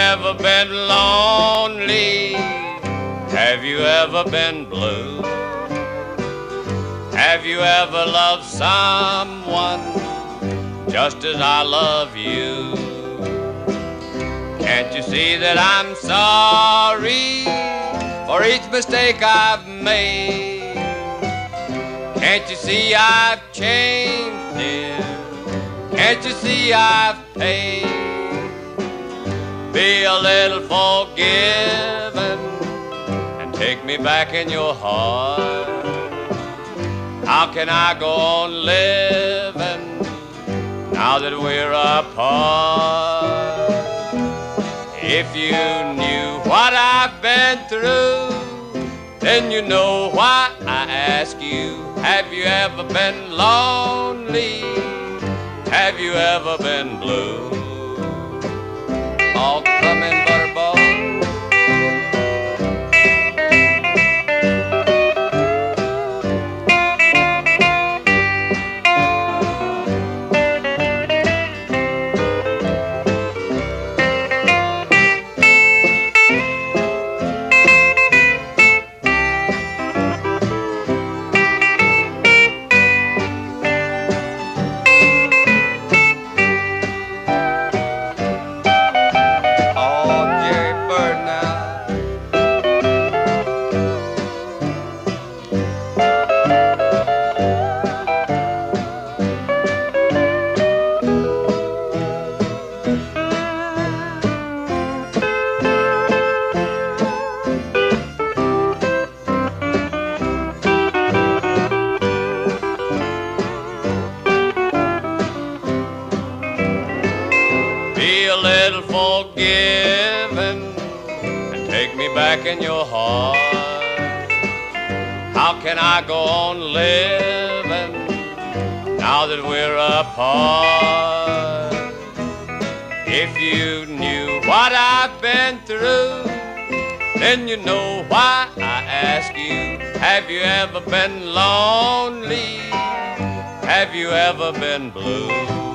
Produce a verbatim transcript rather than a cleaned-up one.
ever been lonely? Have you ever been blue? Have you ever loved someone just as I love you? Can't you see that I'm sorry for each mistake I've made? Can't you see I've changed, dear? Can't you see I've paid? Be a little forgiven and take me back in your heart. How can I go on living now that we're apart? If you knew what I've been through, then you know why I ask you. Have you ever been lonely? Have you ever been blue? Oh, come in, Butterball. Be a little forgiving and take me back in your heart. How can I go on living now that we're apart? If you knew what I've been through, then you know why I ask you. Have you ever been lonely? Have you ever been blue?